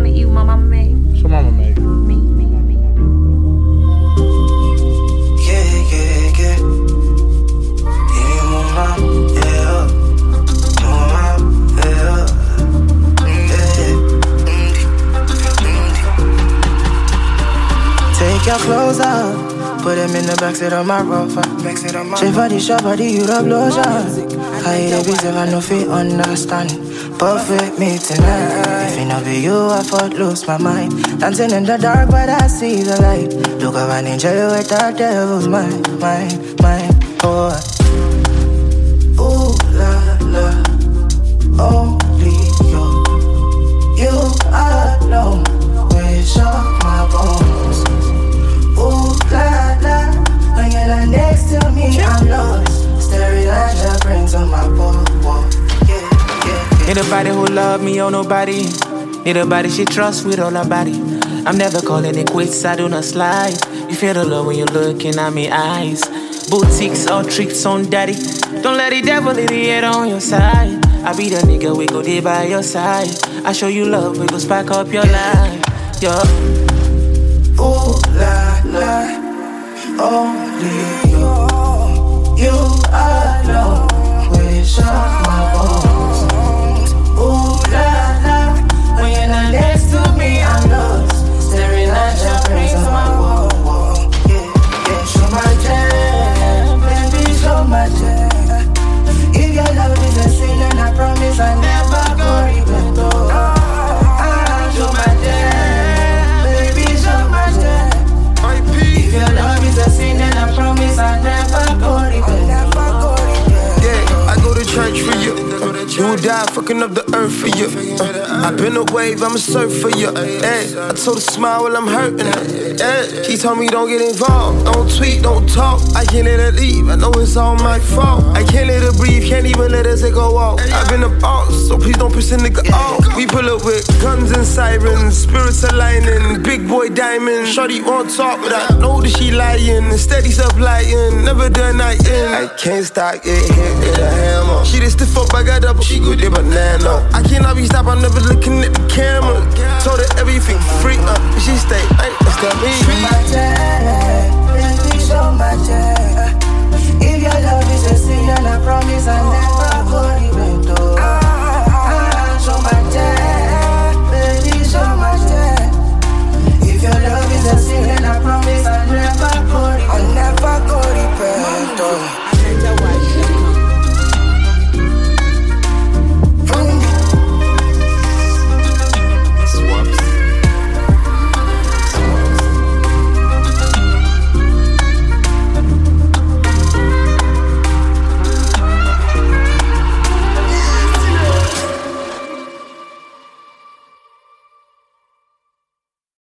wanna eat what my mama made. What's your mama made? Me. Yeah. Yeah, mama, yeah. Take your clothes off, put them in the backseat of my Rover. Shape body, shop body, you the blows I hate it because I know fi understand. Perfect me tonight. If it not be you, I thought lose my mind. Dancing in the dark, but I see the light. Look of an angel with the devil's mind. Oh, ooh la la, only you alone. Wish up my bones. Ooh la la, when you're not next to me, I'm lost. Staring at your brains on my wall. Need a body who love me or nobody. Need a body she trusts with all her body. I'm never calling it quits, I do not slide. You feel the love when you're looking at me eyes. Boutiques or tricks on daddy. Don't let the devil in the head on your side. I be the nigga, we go there by your side. I show you love, we go spark up your life. Yeah. Ooh la la, only you alone. Wish up my bones. Ooh la la, when you're not next to me, I'm lost. Staring at your brains on my wall. Yeah, show my jam, baby, show my jam. If your love is a sin, then I promise I never go repent. Show my jam, baby, show my jam. If your love is a sin, then I promise I never go repent. Yeah, I go to church for you. You will die fucking up the earth for you. I've been a wave, I'ma surf for you. Hey, I told her smile while I'm hurting her. Hey, he told me don't get involved. Don't tweet, don't talk. I can't let her leave, I know it's all my fault. I can't let her breathe, can't even let her take a walk. I've been a boss, so please don't piss a nigga off. We pull up with guns and sirens, spirits aligning, big boy diamond. Shorty won't talk, but I know that she lying. Steady supplying, never done nothing. I can't stop, get hit with a hammer. She the stiff up, I got double, she good, the banana. I cannot be stopped, I'm never looking at the